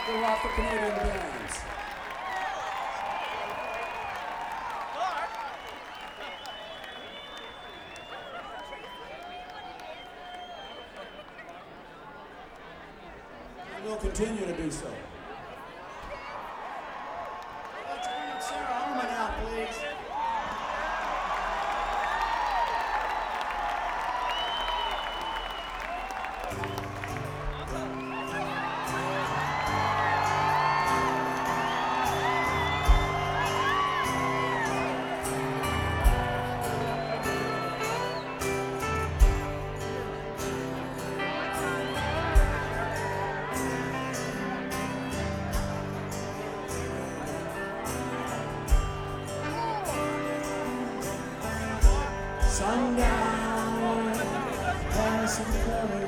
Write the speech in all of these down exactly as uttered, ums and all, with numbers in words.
the Rockford Canadian Bands. And we'll continue to do so. Let's bring up Sarah Harmon out, please. Sundown, passing color,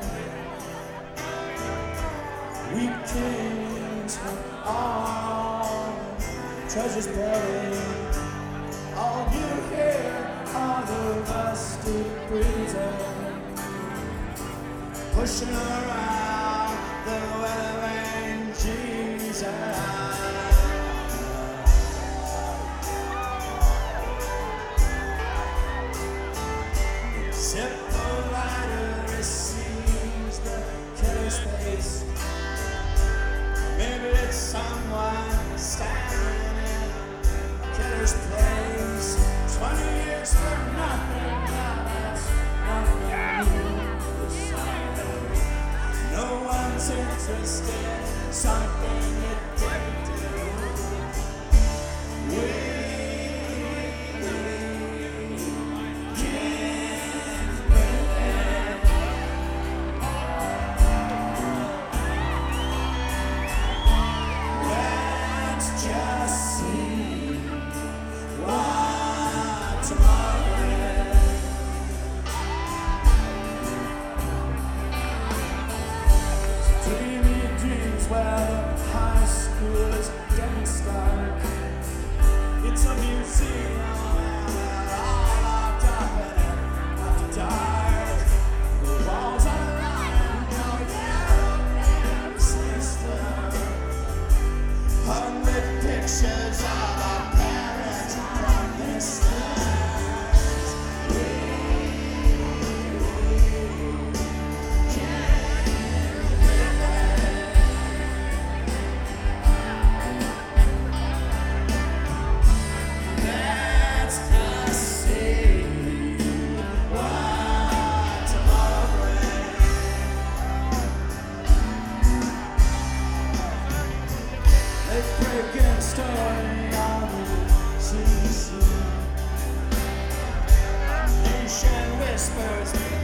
weak tints from all treasures buried. All you hear are the rusted breezes pushing around the weathering Jesus. Simple rider receives the killer's face. Maybe it's someone standing in a killer's place. Twenty years for nothing, now that's nothing new. No one's interested in something you didn't do. We high school is getting stark. It's a museum all locked up in it after dark. The walls are lined with yellow system, hung with pictures of our parents from this distance. We breaking story on the C C. Nation whispers.